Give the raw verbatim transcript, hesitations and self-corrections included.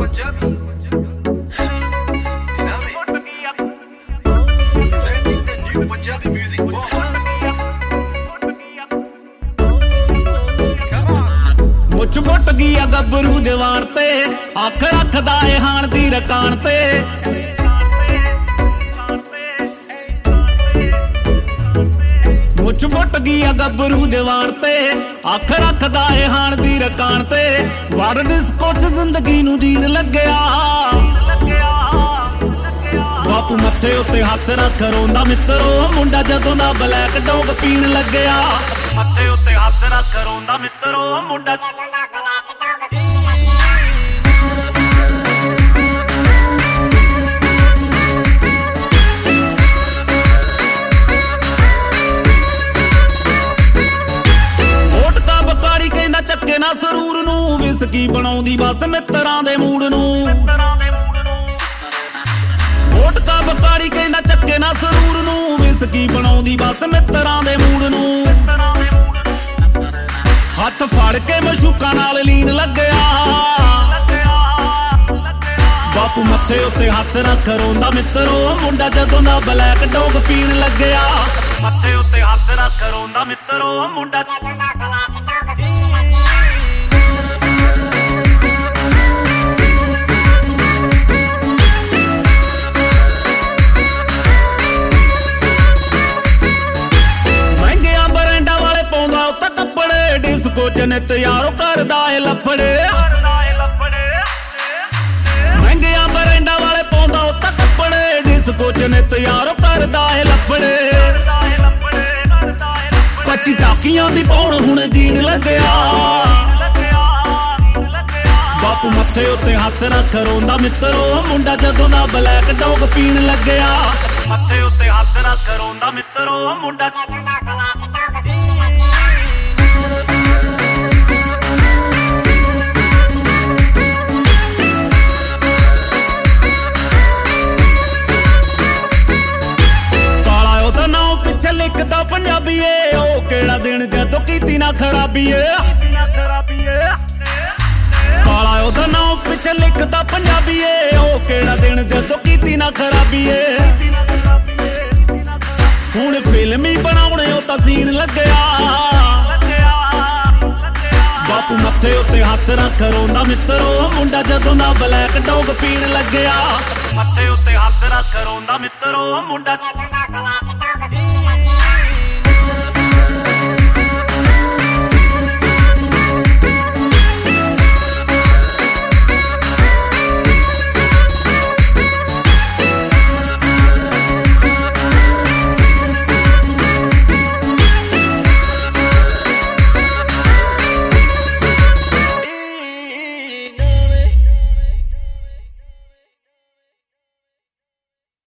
मुझ फुट गया गबरू जवान ते अख रखदा ए हाण दी रकान ते मुझ फुट गया गबरू जवान ते अख रखदा ए हाण दी रकान ते वड़ डिस्को च जिंदगी नू जीन लग्या बापू मत्थे उत्ते हथ रख रोंदा मित्रो मुंडा जदों दा ब्लैक डॉग पीण लग्या मत्थे उत्ते हथ रख रोंदा मित्रो मुंडा ਚੱਕੇ ਨਾ ਸਰੂਰ ਨੂੰ ਵਿਸਕੀ ਬਣਾਉਂਦੀ ਬਸ ਮਿੱਤਰਾਂ ਦੇ ਮੂਡ ਨੂੰ ਵੋਟਕਾ ਬਕਾੜੀ ਕਹਿੰਦਾ ਚੱਕੇ ਨਾ ਸਰੂਰ ਨੂੰ ਵਿਸਕੀ ਬਣਾਉਂਦੀ ਬਸ ਮਿੱਤਰਾਂ ਦੇ ਮੂਡ ਨੂੰ ਹੱਥ ਫੜ ਕੇ ਮਸ਼ੂਕਾਂ ਨਾਲ ਲੀਨ ਲੱਗਿਆ ਬਾਪੂ ਮੱਥੇ ਉੱਤੇ ਹੱਥ ਰੱਖ ਰੋਂਦਾ ਮਿੱਤਰੋ ਮੁੰਡਾ ਜਦੋਂ ਦਾ ਬਲੈਕ ਡੌਗ ਪੀਣ ਲੱਗਿਆ ਮੱਥੇ ਉੱਤੇ ਹੱਥ ਰੱਖ ਰੋਂਦਾ ਮਿੱਤਰੋ ਮੁੰਡਾ ਜਨਤ ਯਾਰੋ ਕਰਦਾ ਏ ਲੱਫੜੇ ਮਹਿੰਗਿਆ ਬਰੈਂਡਾ ਵਾਲੇ ਪਾਉਂਦਾ ਉਹ ਤਾਂ ਕੱਪੜੇ ਡਿਸਕੋ ਜਨਤ ਯਾਰੋ ਕਰਦਾ ਏ ਲੱਫੜੇ ਪੱਚੀ ਟਾਕੀਆਂ ਦੀ ਪੌਣ ਹੁਣ ਜੀਣ ਲੱਗਿਆ ਬਾਪੂ ਮੱਥੇ ਉੱਤੇ ਹੱਥ ਰੱਖ ਰੋਂਦਾ ਮਿੱਤਰੋ ਮੁੰਡਾ ਜਦੋਂ ਦਾ ਬਲੈਕ ਡੌਗ ਪੀਣ ਲੱਗਿਆ ਮੱਥੇ ਉੱਤੇ ਹੱਥ ਰੱਖ ਰੋਂਦਾ ਮਿੱਤਰੋ ਮੁੰਡਾ ਲਿਖਦਾ ਪੰਜਾਬੀਏ ਉਹ ਕਿਹੜਾ ਦਿਨ ਜਦੋਂ ਕੀਤੀ ਨਾ ਖਰਾਬੀਏ ਕਾਲਾ ਉਹਦਾ ਨਾਮ ਪਿੱਛੇ ਲਿਖਦਾ ਪੰਜਾਬੀਏ ਉਹ ਕਿਹੜਾ ਦਿਨ ਜਦੋਂ ਕੀਤੀ ਨਾ ਖਰਾਬੀਏ ਹੁਣ ਫਿਲਮ ਹੀ ਬਣਾਉਣੇ ਉਹ ਤਾਂ ਸੀਨ ਲੱਗਿਆ ਬਾਪੂ ਮੱਥੇ ਉੱਤੇ ਹੱਥ ਰੱਖ ਰੋਂਦਾ ਮਿੱਤਰੋ ਮੁੰਡਾ ਜਦੋਂ ਦਾ ਬਲੈਕ ਡੌਗ ਪੀਣ ਲੱਗਿਆ ਮੱਥੇ ਉੱਤੇ ਹੱਥ ਰੱਖ ਰੋਂਦਾ ਮਿੱਤਰੋ ਮੁੰਡਾ